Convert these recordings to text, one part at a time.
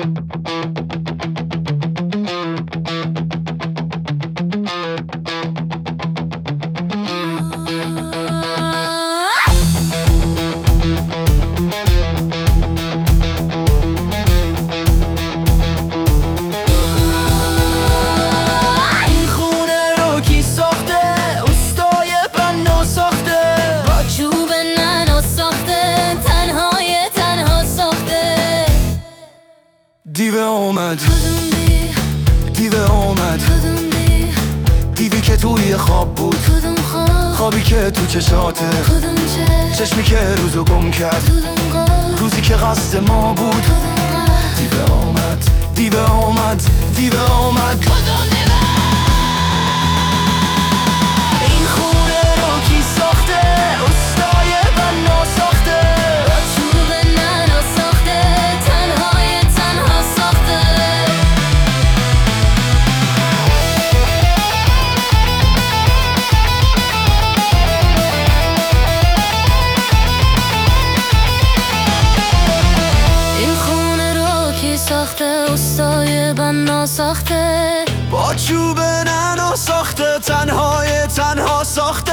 دیو اومد، دیو اومد، دیوی که توی خواب بود، خوابی که تو چشاته، چشمی که روزو گم کرد، روزی که قصد ما بود. دیو اومد، دیو اومد، دیو اومد. این خونه رو کی ساخته؟ استای بنا ساخته، چوب ننا ساخته، تنهای تنها ساخته. این خونه رو کی ساخته؟ استای بنا ساخته، با چوب ننا ساخته، تنهای تنها ساخته.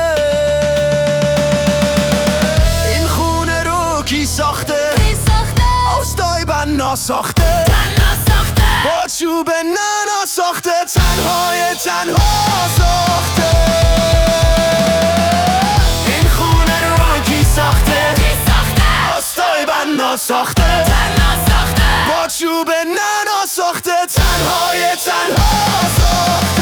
این خونه رو کی ساخته؟ استای بنا ساخته، با چوب ننا ساخته، تنهای تنها ساخته. این خونه رو کی ساخته؟ استای بنا ساخته، با چوب ننا ساخته، تنهای تنها ساخته.